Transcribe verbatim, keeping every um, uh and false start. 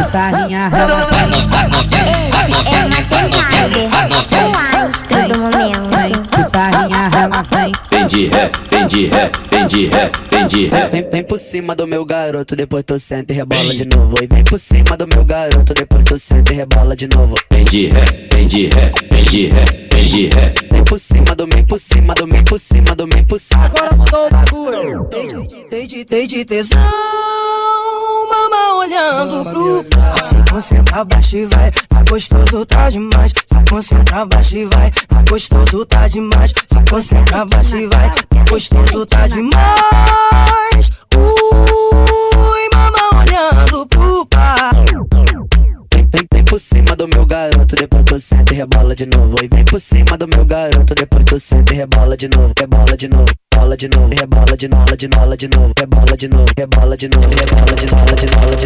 sarrinha, rala, vem, É Matheus Jaider, o astro do momento. vem, de sarrinha, rala, vem. Vem de ré, vem de ré, vem de ré, vem de ré. Vem, vem por cima do meu garoto, depois tu senta e rebola de novo. E vem por cima do meu garoto, depois tu senta e rebola de novo. Vem de ré, vem de ré, vem de ré, vem de ré. Vem por cima do, vem por cima do, vem por cima do, vem por cima. Agora mudou o bagulho. Tem de, tem de tesão, mama olhando pro pau. Se concentra, baixa e vai, tá gostoso, tá demais. Se concentra, baixa e vai, tá gostoso, tá demais. Se concentra, baixa e vai, tá gostoso, tá demais. Ui, mama olhando pro pau. Vem, vem por cima do meu garoto, depois tu senta e rebola de novo. E vem por cima do meu garoto, depois tu senta e rebola de novo. Rebola de novo, rebola de novo, rebola de novo, de novo, de novo, rebola de novo, rebola de novo, rebola de novo, de novo.